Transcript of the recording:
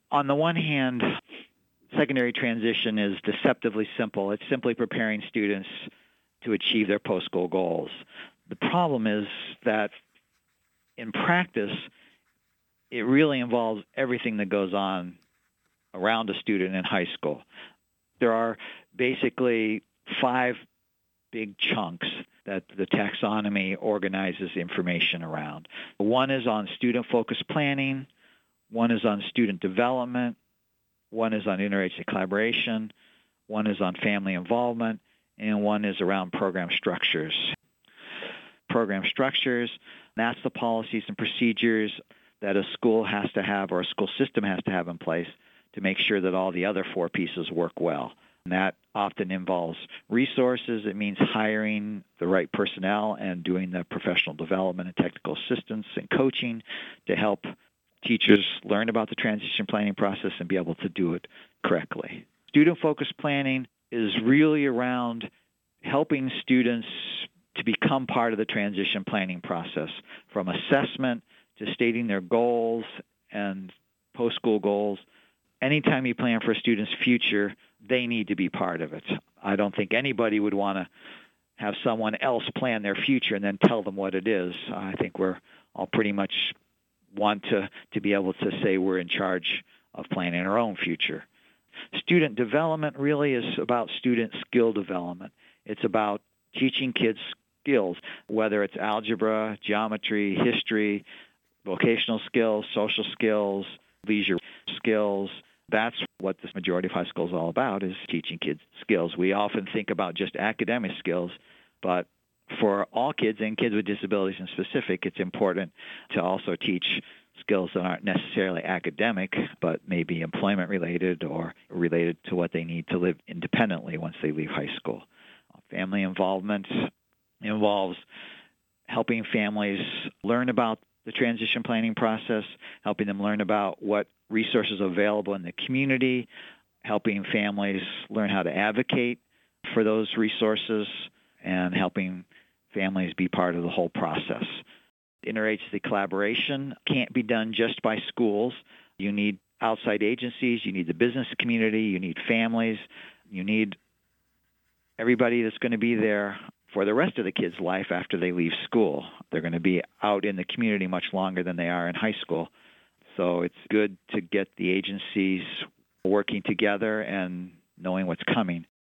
On the one hand, secondary transition is deceptively simple. It's simply preparing students to achieve their post-school goals. The problem is that in practice, it really involves everything that goes on around a student in high school. There are basically 5 big chunks that the taxonomy organizes information around. One is on student-focused planning, one is on student development, one is on interagency collaboration, one is on family involvement, and one is around program structures. Program structures, that's the policies and procedures that a school has to have or a school system has to have in place to make sure that all the other 4 pieces work well. And that often involves resources. It means hiring the right personnel and doing the professional development and technical assistance and coaching to help teachers learn about the transition planning process and be able to do it correctly. Student-focused planning is really around helping students to become part of the transition planning process, from assessment to stating their goals and post-school goals. Anytime you plan for a student's future, they need to be part of it. I don't think anybody would want to have someone else plan their future and then tell them what it is. I think we're all pretty much want to be able to say we're in charge of planning our own future. Student development really is about student skill development. It's about teaching kids skills, whether it's algebra, geometry, history, vocational skills, social skills, leisure skills. That's what this majority of high school is all about, is teaching kids skills. We often think about just academic skills, but for all kids and kids with disabilities in specific, it's important to also teach skills that aren't necessarily academic, but maybe employment-related or related to what they need to live independently once they leave high school. Family involvement involves helping families learn about the transition planning process, helping them learn about what resources are available in the community, helping families learn how to advocate for those resources, and helping families be part of the whole process. Interagency collaboration can't be done just by schools. You need outside agencies, you need the business community, you need families, you need everybody that's going to be there for the rest of the kids' life after they leave school. They're going to be out in the community much longer than they are in high school. So it's good to get the agencies working together and knowing what's coming.